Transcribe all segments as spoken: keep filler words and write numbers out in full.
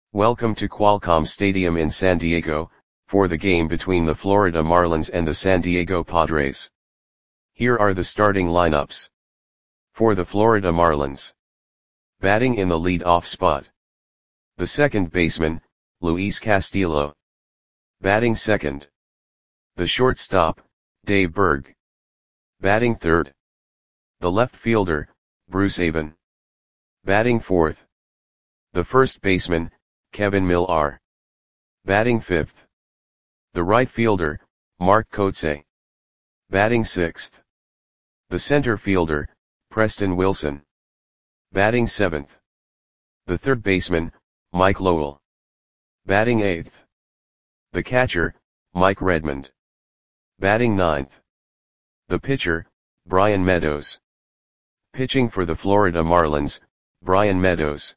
Welcome to Qualcomm Stadium in San Diego, for the game between the Florida Marlins and the San Diego Padres. Here are the starting lineups. For the Florida Marlins. Batting in the lead-off spot. The second baseman, Luis Castillo. Batting second. The shortstop, Dave Burg. Batting third. The left fielder, Bruce Avon. Batting fourth. The first baseman, Kevin Millar. Batting fifth. The right fielder, Mark Kotsay. Batting sixth. The center fielder, Preston Wilson. Batting seventh. The third baseman, Mike Lowell. Batting eighth. The catcher, Mike Redmond. Batting ninth. The pitcher, Brian Meadows. Pitching for the Florida Marlins, Brian Meadows.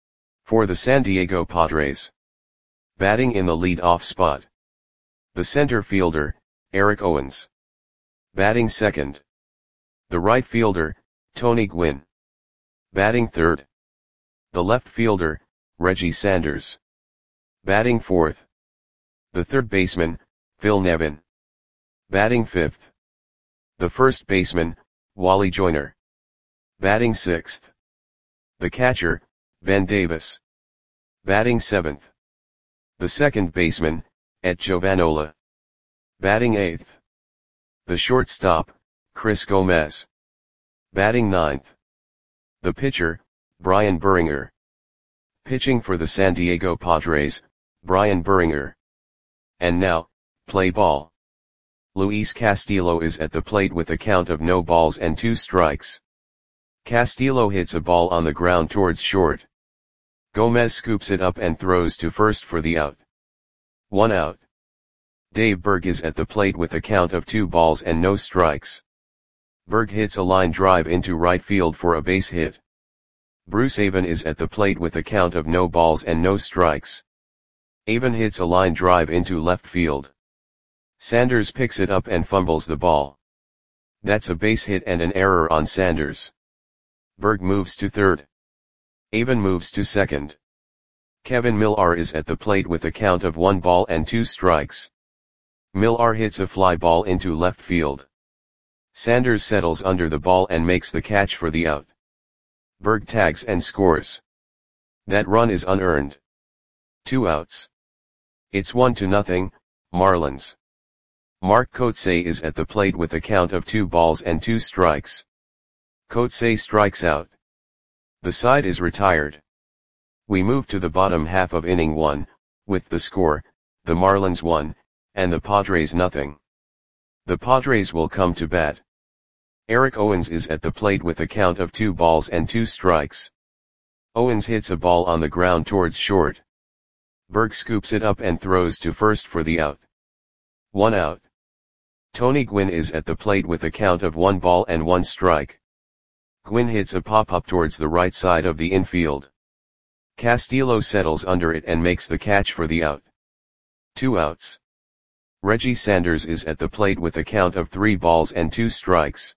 For the San Diego Padres. Batting in the lead-off spot. The center fielder, Eric Owens. Batting second. The right fielder, Tony Gwynn. Batting third. The left fielder, Reggie Sanders. Batting fourth. The third baseman, Phil Nevin. Batting fifth. The first baseman, Wally Joyner. Batting sixth. The catcher, Ben Davis. Batting seventh. The second baseman, Ed Giovanola. Batting eighth. The shortstop, Chris Gomez. Batting ninth. The pitcher, Brian Buringer. Pitching for the San Diego Padres, Brian Buringer. And now, play ball. Luis Castillo is at the plate with a count of no balls and two strikes. Castillo hits a ball on the ground towards short. Gomez scoops it up and throws to first for the out. One out. Dave Burg is at the plate with a count of two balls and no strikes. Burg hits a line drive into right field for a base hit. Bruce Avon is at the plate with a count of no balls and no strikes. Avon hits a line drive into left field. Sanders picks it up and fumbles the ball. That's a base hit and an error on Sanders. Burg moves to third. Avon moves to second. Kevin Millar is at the plate with a count of one ball and two strikes. Millar hits a fly ball into left field. Sanders settles under the ball and makes the catch for the out. Burg tags and scores. That run is unearned. Two outs. It's one to nothing, Marlins. Mark Kotsay is at the plate with a count of two balls and two strikes. Kotsay strikes out. The side is retired. We move to the bottom half of inning one, with the score, the Marlins one, and the Padres nothing. The Padres will come to bat. Eric Owens is at the plate with a count of two balls and two strikes. Owens hits a ball on the ground towards short. Burg scoops it up and throws to first for the out. One out. Tony Gwynn is at the plate with a count of one ball and one strike. Gwynn hits a pop-up towards the right side of the infield. Castillo settles under it and makes the catch for the out. Two outs. Reggie Sanders is at the plate with a count of three balls and two strikes.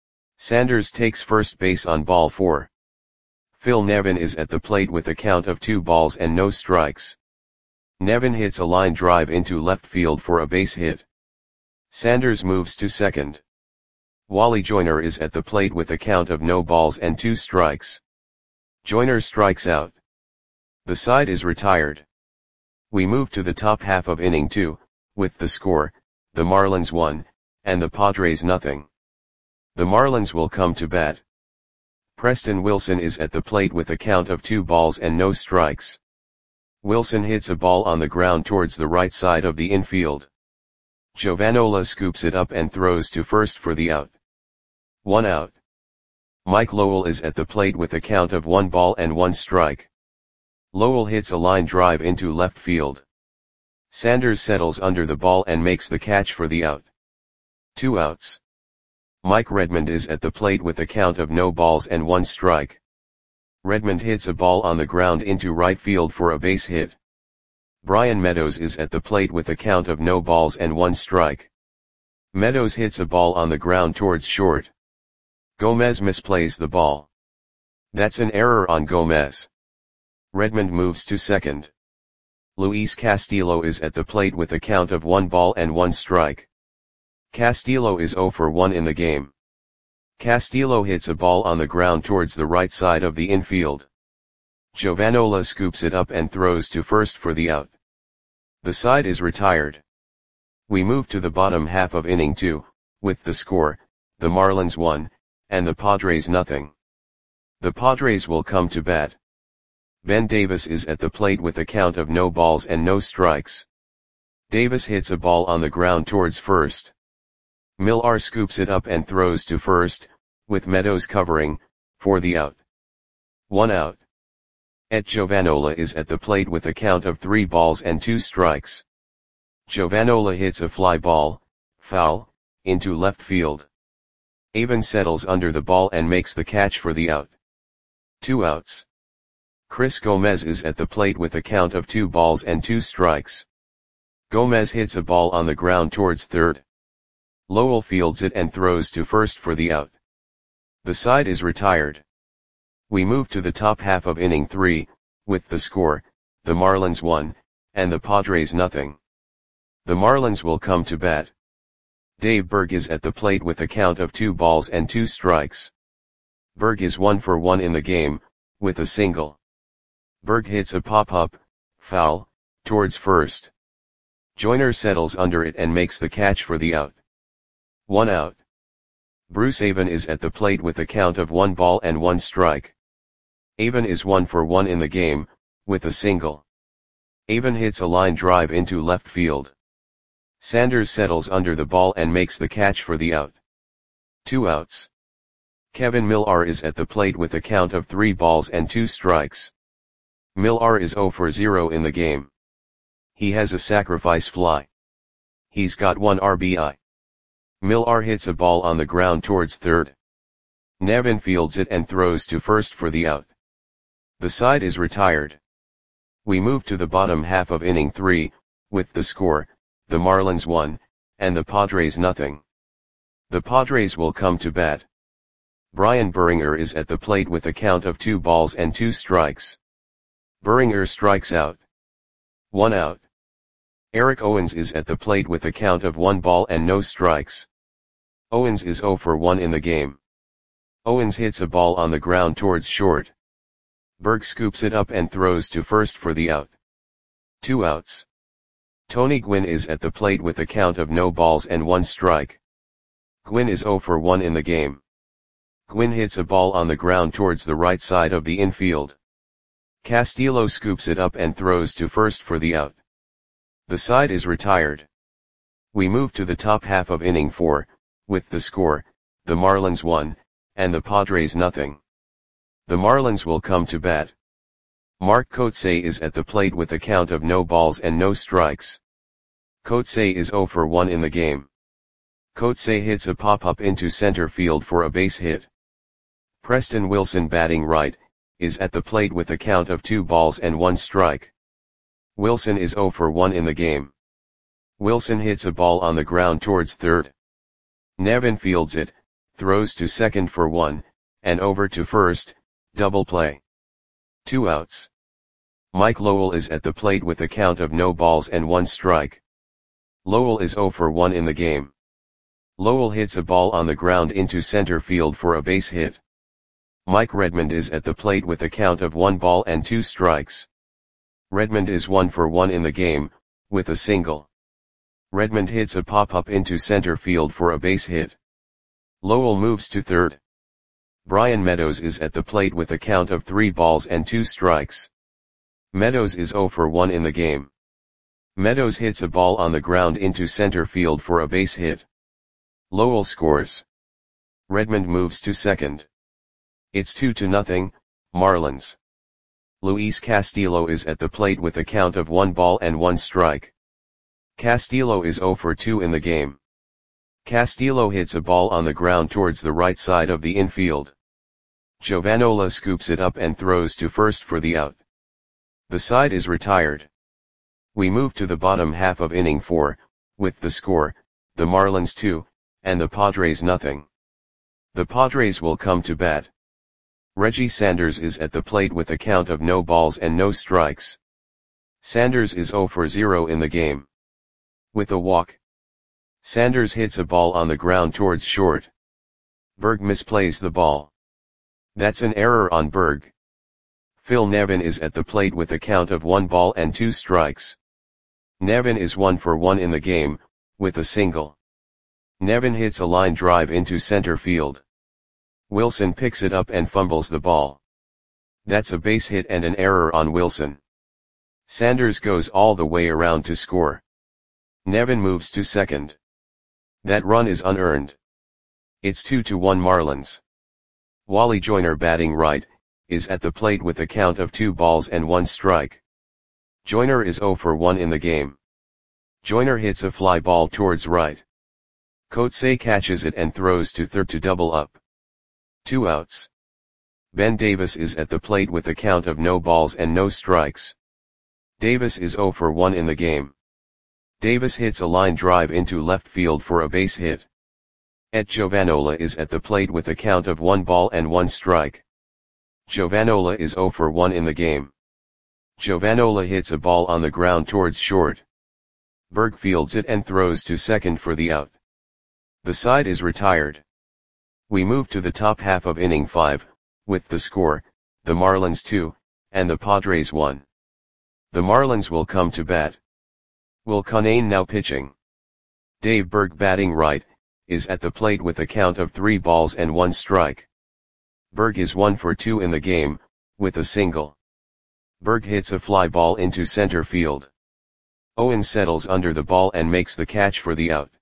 Sanders takes first base on ball four. Phil Nevin is at the plate with a count of two balls and no strikes. Nevin hits a line drive into left field for a base hit. Sanders moves to second. Wally Joyner is at the plate with a count of no balls and two strikes. Joyner strikes out. The side is retired. We move to the top half of inning two, with the score, the Marlins one, and the Padres nothing. The Marlins will come to bat. Preston Wilson is at the plate with a count of two balls and no strikes. Wilson hits a ball on the ground towards the right side of the infield. Giovanola scoops it up and throws to first for the out. One out. Mike Lowell is at the plate with a count of one ball and one strike. Lowell hits a line drive into left field. Sanders settles under the ball and makes the catch for the out. Two outs. Mike Redmond is at the plate with a count of no balls and one strike. Redmond hits a ball on the ground into right field for a base hit. Brian Meadows is at the plate with a count of no balls and one strike. Meadows hits a ball on the ground towards short. Gomez misplays the ball. That's an error on Gomez. Redmond moves to second. Luis Castillo is at the plate with a count of one ball and one strike. Castillo is zero for one in the game. Castillo hits a ball on the ground towards the right side of the infield. Jovanola scoops it up and throws to first for the out. The side is retired. We move to the bottom half of inning two, with the score, the Marlins one, and the Padres nothing. The Padres will come to bat. Ben Davis is at the plate with a count of no balls and no strikes. Davis hits a ball on the ground towards first. Millar scoops it up and throws to first, with Meadows covering, for the out. One out. Et Jovanola is at the plate with a count of three balls and two strikes. Jovanola hits a fly ball, foul, into left field. Avon settles under the ball and makes the catch for the out. Two outs. Chris Gomez is at the plate with a count of two balls and two strikes. Gomez hits a ball on the ground towards third. Lowell fields it and throws to first for the out. The side is retired. We move to the top half of inning three, with the score, the Marlins one, and the Padres nothing. The Marlins will come to bat. Dave Berg is at the plate with a count of two balls and two strikes. Berg is one for one in the game, with a single. Berg hits a pop-up, foul, towards first. Joyner settles under it and makes the catch for the out. One out. Bruce Avon is at the plate with a count of one ball and one strike. Avon is one for one in the game, with a single. Avon hits a line drive into left field. Sanders settles under the ball and makes the catch for the out. Two outs. Kevin Millar is at the plate with a count of three balls and two strikes. Millar is zero for zero in the game. He has a sacrifice fly. He's got one R B I. Millar hits a ball on the ground towards third. Nevin fields it and throws to first for the out. The side is retired. We move to the bottom half of inning three, with the score, the Marlins one, and the Padres nothing. The Padres will come to bat. Brian Buringer is at the plate with a count of two balls and two strikes. Buringer strikes out. One out. Eric Owens is at the plate with a count of one ball and no strikes. Owens is zero for one in the game. Owens hits a ball on the ground towards short. Berg scoops it up and throws to first for the out. Two outs. Tony Gwynn is at the plate with a count of no balls and one strike. Gwynn is zero for one in the game. Gwynn hits a ball on the ground towards the right side of the infield. Castillo scoops it up and throws to first for the out. The side is retired. We move to the top half of inning four, with the score, the Marlins one, and the Padres nothing. The Marlins will come to bat. Mark Kotsay is at the plate with a count of no balls and no strikes. Kotsay is zero for one in the game. Kotsay hits a pop-up into center field for a base hit. Preston Wilson, batting right, is at the plate with a count of two balls and one strike. Wilson is zero for one in the game. Wilson hits a ball on the ground towards third. Nevin fields it, throws to second for one, and over to first, double play. Two outs. Mike Lowell is at the plate with a count of no balls and one strike. Lowell is zero for one in the game. Lowell hits a ball on the ground into center field for a base hit. Mike Redmond is at the plate with a count of one ball and two strikes. Redmond is one for one in the game, with a single. Redmond hits a pop-up into center field for a base hit. Lowell moves to third. Brian Meadows is at the plate with a count of three balls and two strikes. Meadows is zero for one in the game. Meadows hits a ball on the ground into center field for a base hit. Lowell scores. Redmond moves to second. It's two to nothing, Marlins. Luis Castillo is at the plate with a count of one ball and one strike. Castillo is zero for two in the game. Castillo hits a ball on the ground towards the right side of the infield. Jovanola scoops it up and throws to first for the out. The side is retired. We move to the bottom half of inning four, with the score, the Marlins two, and the Padres nothing. The Padres will come to bat. Reggie Sanders is at the plate with a count of no balls and no strikes. Sanders is zero for zero in the game. With a walk, Sanders hits a ball on the ground towards short. Berg misplays the ball. That's an error on Berg. Phil Nevin is at the plate with a count of one ball and two strikes. Nevin is one for one in the game, with a single. Nevin hits a line drive into center field. Wilson picks it up and fumbles the ball. That's a base hit and an error on Wilson. Sanders goes all the way around to score. Nevin moves to second. That run is unearned. It's two to one Marlins. Wally Joyner, batting right, is at the plate with a count of two balls and one strike. Joyner is zero for one in the game. Joyner hits a fly ball towards right. Coetzee catches it and throws to third to double up. Two outs. Ben Davis is at the plate with a count of no balls and no strikes. Davis is zero for one in the game. Davis hits a line drive into left field for a base hit. Et Giovanola is at the plate with a count of one ball and one strike. Giovanola is zero for one in the game. Giovanola hits a ball on the ground towards short. Berg fields it and throws to second for the out. The side is retired. We move to the top half of inning five, with the score, the Marlins two, and the Padres one. The Marlins will come to bat. Will Cunnane now pitching. Dave Berg, batting right, is at the plate with a count of three balls and one strike. Berg is one for two in the game, with a single. Berg hits a fly ball into center field. Owens settles under the ball and makes the catch for the out.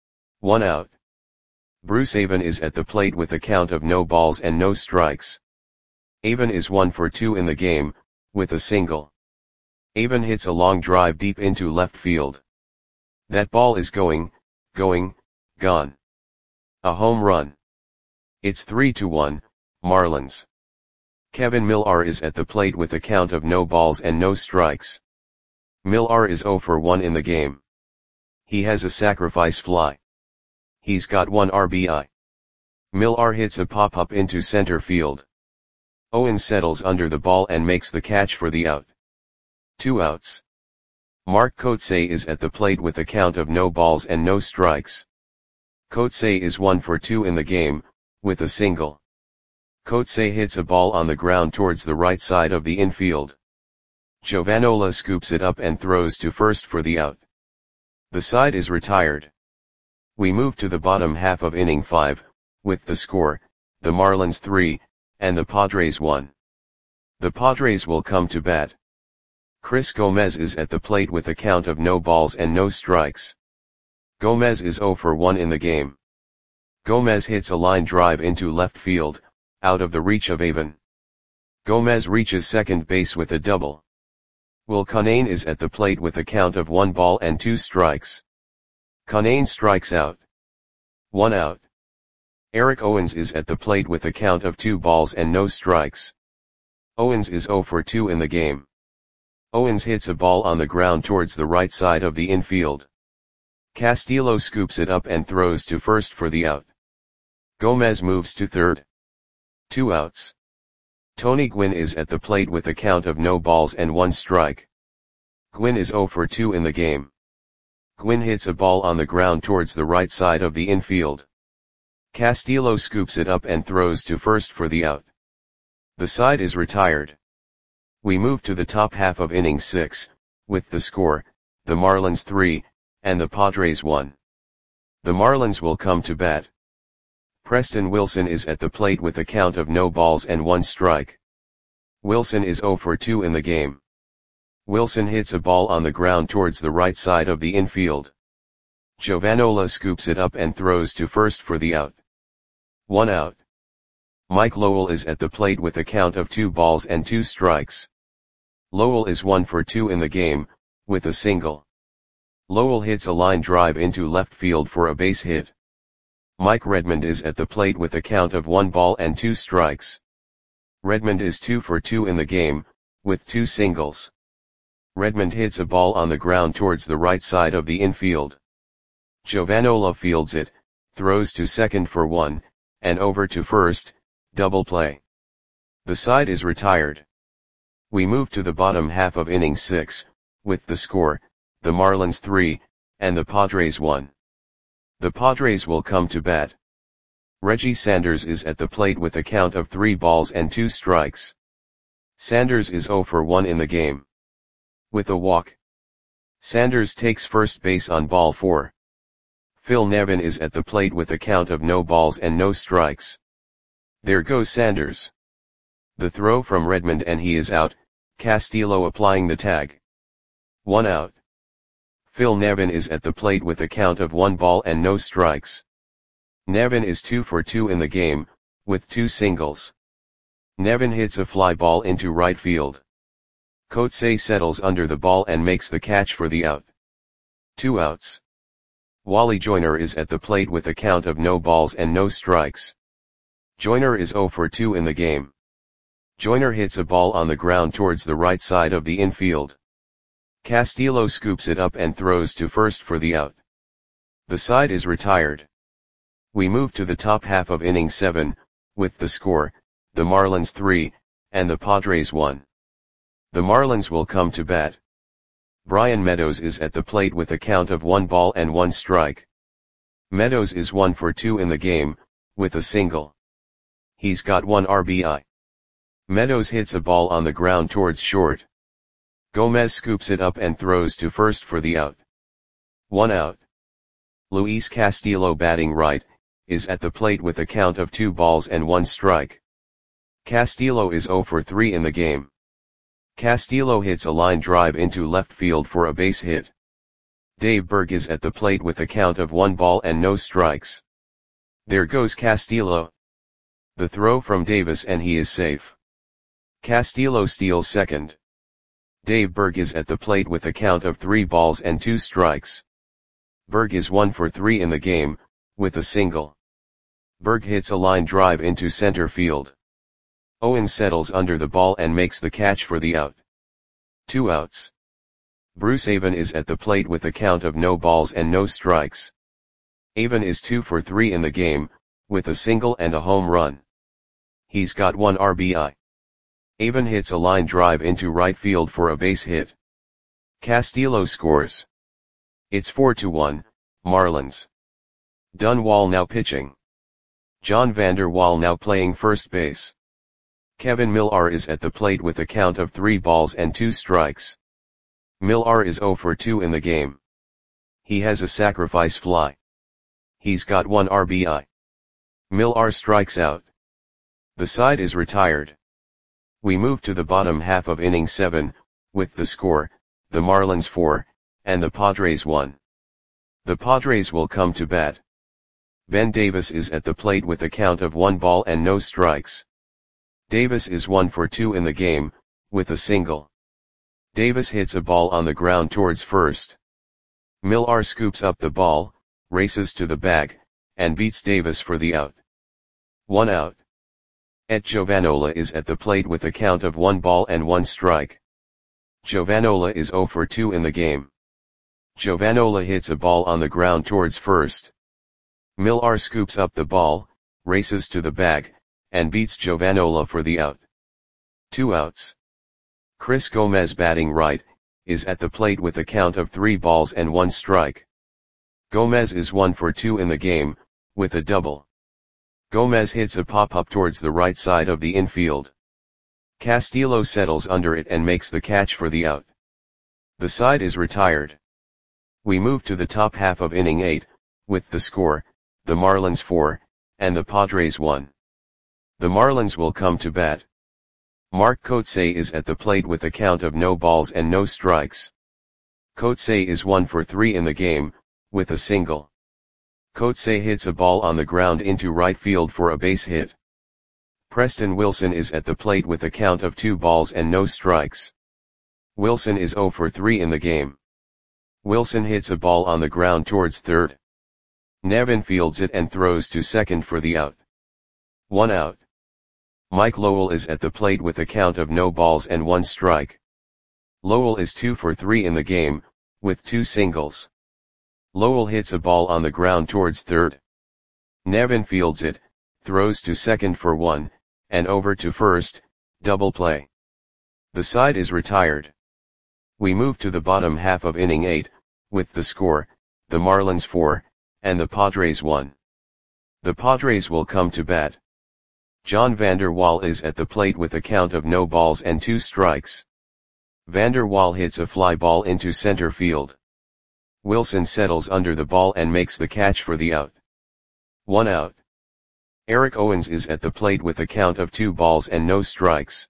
One out. Bruce Avon is at the plate with a count of no balls and no strikes. Avon is one for two in the game, with a single. Avon hits a long drive deep into left field. That ball is going, going, gone. A home run. It's three to one, Marlins. Kevin Millar is at the plate with a count of no balls and no strikes. Millar is zero for one in the game. He has a sacrifice fly. He's got one R B I. Millar hits a pop-up into center field. Owens settles under the ball and makes the catch for the out. Two outs. Mark Coetzee is at the plate with a count of no balls and no strikes. Coetzee is one for two in the game, with a single. Coetzee hits a ball on the ground towards the right side of the infield. Giovanola scoops it up and throws to first for the out. The side is retired. We move to the bottom half of inning five, with the score, the Marlins three, and the Padres one. The Padres will come to bat. Chris Gomez is at the plate with a count of no balls and no strikes. Gomez is zero for one in the game. Gomez hits a line drive into left field, out of the reach of Avon. Gomez reaches second base with a double. Will Cunnane is at the plate with a count of one ball and two strikes. Cunnane strikes out. One out. Eric Owens is at the plate with a count of two balls and no strikes. Owens is zero for two in the game. Owens hits a ball on the ground towards the right side of the infield. Castillo scoops it up and throws to first for the out. Gomez moves to third. Two outs. Tony Gwynn is at the plate with a count of no balls and one strike. Gwynn is zero for two in the game. Gwynn hits a ball on the ground towards the right side of the infield. Castillo scoops it up and throws to first for the out. The side is retired. We move to the top half of inning six, with the score, the Marlins three, and the Padres one. The Marlins will come to bat. Preston Wilson is at the plate with a count of no balls and one strike. Wilson is zero for two in the game. Wilson hits a ball on the ground towards the right side of the infield. Giovanola scoops it up and throws to first for the out. One out. Mike Lowell is at the plate with a count of two balls and two strikes. Lowell is one for two in the game, with a single. Lowell hits a line drive into left field for a base hit. Mike Redmond is at the plate with a count of one ball and two strikes. Redmond is two for two in the game, with two singles. Redmond hits a ball on the ground towards the right side of the infield. Giovanola fields it, throws to second for one, and over to first, double play. The side is retired. We move to the bottom half of inning six, with the score, the Marlins three, and the Padres one. The Padres will come to bat. Reggie Sanders is at the plate with a count of three balls and two strikes. Sanders is zero for one in the game. With a walk. Sanders takes first base on ball four. Phil Nevin is at the plate with a count of no balls and no strikes. There goes Sanders. The throw from Redmond and he is out, Castillo applying the tag. One out. Phil Nevin is at the plate with a count of one ball and no strikes. Nevin is two for two in the game, with two singles. Nevin hits a fly ball into right field. Coetzee settles under the ball and makes the catch for the out. Two outs. Wally Joyner is at the plate with a count of no balls and no strikes. Joyner is zero for two in the game. Joyner hits a ball on the ground towards the right side of the infield. Castillo scoops it up and throws to first for the out. The side is retired. We move to the top half of inning seven, with the score, the Marlins three, and the Padres one. The Marlins will come to bat. Brian Meadows is at the plate with a count of one ball and one strike. Meadows is one for two in the game, with a single. He's got one R B I. Meadows hits a ball on the ground towards short. Gomez scoops it up and throws to first for the out. One out. Luis Castillo, batting right, is at the plate with a count of two balls and one strike. Castillo is zero for three in the game. Castillo hits a line drive into left field for a base hit. Dave Berg is at the plate with a count of one ball and no strikes. There goes Castillo. The throw from Davis and he is safe. Castillo steals second. Dave Berg is at the plate with a count of three balls and two strikes. Berg is one for three in the game, with a single. Berg hits a line drive into center field. Owens settles under the ball and makes the catch for the out. Two outs. Bruce Avon is at the plate with a count of no balls and no strikes. Avon is two for three in the game, with a single and a home run. He's got one R B I. Avon hits a line drive into right field for a base hit. Castillo scores. It's four to one, Marlins. Dunwall now pitching. John Vander Wal now playing first base. Kevin Millar is at the plate with a count of three balls and two strikes. Millar is zero for two in the game. He has a sacrifice fly. He's got one R B I. Millar strikes out. The side is retired. We move to the bottom half of inning seven, with the score, the Marlins four, and the Padres one. The Padres will come to bat. Ben Davis is at the plate with a count of one ball and no strikes. Davis is one for two in the game, with a single. Davis hits a ball on the ground towards first. Millar scoops up the ball, races to the bag, and beats Davis for the out. One out. Et Giovanola is at the plate with a count of one ball and one strike. Giovanola is zero for two in the game. Giovanola hits a ball on the ground towards first. Millar scoops up the ball, races to the bag, and beats Giovanola for the out. Two outs. Chris Gomez, batting right, is at the plate with a count of three balls and one strike. Gomez is one for two in the game, with a double. Gomez hits a pop-up towards the right side of the infield. Castillo settles under it and makes the catch for the out. The side is retired. We move to the top half of inning eight, with the score, the Marlins four, and the Padres one. The Marlins will come to bat. Mark Coetzee is at the plate with a count of no balls and no strikes. Coetzee is one for three in the game, with a single. Coetzee hits a ball on the ground into right field for a base hit. Preston Wilson is at the plate with a count of two balls and no strikes. Wilson is zero for three in the game. Wilson hits a ball on the ground towards third. Nevin fields it and throws to second for the out. One out. Mike Lowell is at the plate with a count of no balls and one strike. Lowell is two for three in the game, with two singles. Lowell hits a ball on the ground towards third. Nevin fields it, throws to second for one, and over to first, double play. The side is retired. We move to the bottom half of inning eight, with the score, the Marlins four, and the Padres one. The Padres will come to bat. John Vander Wal is at the plate with a count of no balls and two strikes. Vander Wal hits a fly ball into center field. Wilson settles under the ball and makes the catch for the out. One out. Eric Owens is at the plate with a count of two balls and no strikes.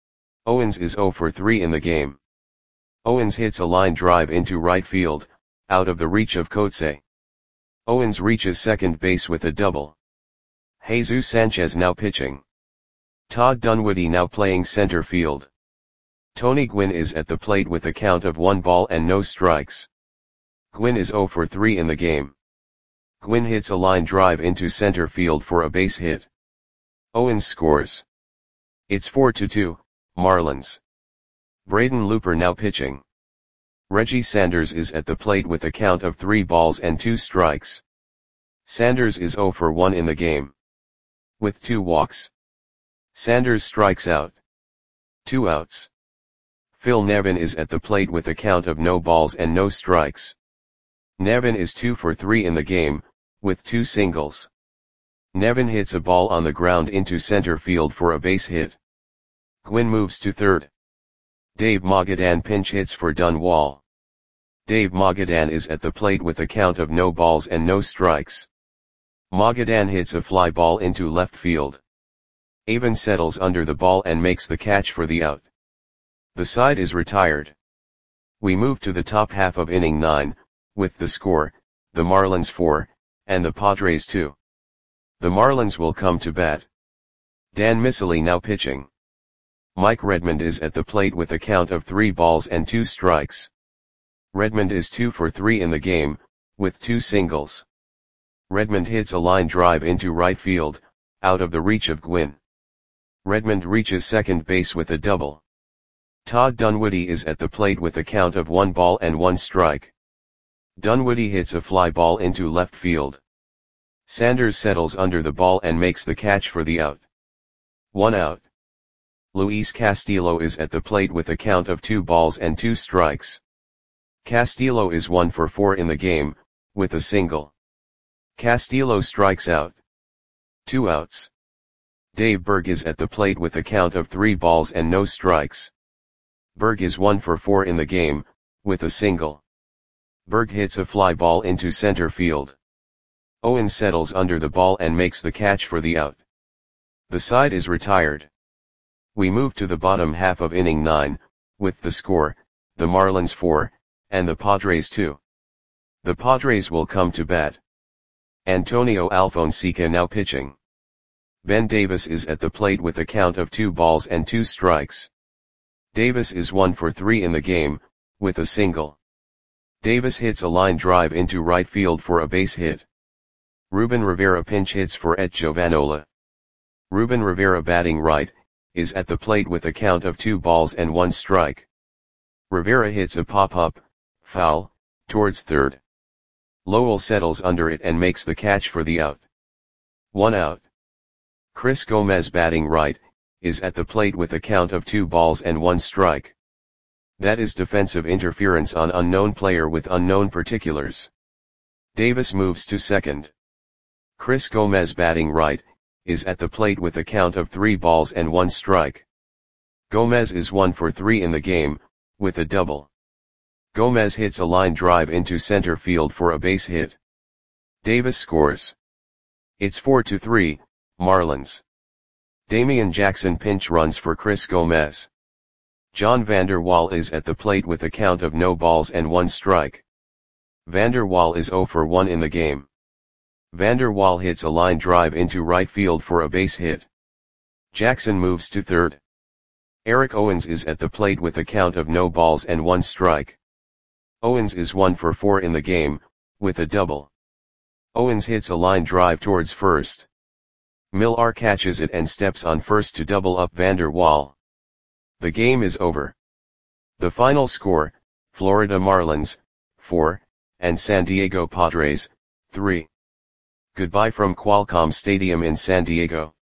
Owens is oh for three in the game. Owens hits a line drive into right field, out of the reach of Kotze. Owens reaches second base with a double. Jesus Sanchez now pitching. Todd Dunwoody now playing center field. Tony Gwynn is at the plate with a count of one ball and no strikes. Gwynn is oh for three in the game. Gwynn hits a line drive into center field for a base hit. Owens scores. It's four to two, Marlins. Braden Looper now pitching. Reggie Sanders is at the plate with a count of three balls and two strikes. Sanders is oh for one in the game. With two walks. Sanders strikes out. Two outs. Phil Nevin is at the plate with a count of no balls and no strikes. Nevin is two for three in the game, with two singles. Nevin hits a ball on the ground into center field for a base hit. Gwynn moves to third. Dave Magadan pinch hits for Dunwall. Dave Magadan is at the plate with a count of no balls and no strikes. Magadan hits a fly ball into left field. Avon settles under the ball and makes the catch for the out. The side is retired. We move to the top half of inning nine, with the score, the Marlins four, and the Padres two. The Marlins will come to bat. Dan Miceli now pitching. Mike Redmond is at the plate with a count of three balls and two strikes. Redmond is two for three in the game, with two singles. Redmond hits a line drive into right field, out of the reach of Gwynn. Redmond reaches second base with a double. Todd Dunwoody is at the plate with a count of one ball and one strike. Dunwoody hits a fly ball into left field. Sanders settles under the ball and makes the catch for the out. One out. Luis Castillo is at the plate with a count of two balls and two strikes. Castillo is one for four in the game, with a single. Castillo strikes out. Two outs. Dave Berg is at the plate with a count of three balls and no strikes. Berg is one for four in the game, with a single. Berg hits a fly ball into center field. Owens settles under the ball and makes the catch for the out. The side is retired. We move to the bottom half of inning nine, with the score, the Marlins four, and the Padres two. The Padres will come to bat. Antonio Alfonseca now pitching. Ben Davis is at the plate with a count of two balls and two strikes. Davis is one for three in the game, with a single. Davis hits a line drive into right field for a base hit. Ruben Rivera pinch hits for Ed Giovanola. Ruben Rivera batting right, is at the plate with a count of two balls and one strike. Rivera hits a pop-up, foul, towards third. Lowell settles under it and makes the catch for the out. One out. Chris Gomez batting right, is at the plate with a count of two balls and one strike. That is defensive interference on unknown player with unknown particulars. Davis moves to second. Chris Gomez batting right, is at the plate with a count of three balls and one strike. Gomez is one for three in the game, with a double. Gomez hits a line drive into center field for a base hit. Davis scores. It's four to three, Marlins. Damian Jackson pinch runs for Chris Gomez. John Vander Wal is at the plate with a count of no balls and one strike. Vander Wal is oh for one in the game. Vander Wal hits a line drive into right field for a base hit. Jackson moves to third. Eric Owens is at the plate with a count of no balls and one strike. Owens is one for four in the game, with a double. Owens hits a line drive towards first. Millar catches it and steps on first to double up Vander Wal. The game is over. The final score, Florida Marlins, four, and San Diego Padres, three. Goodbye from Qualcomm Stadium in San Diego.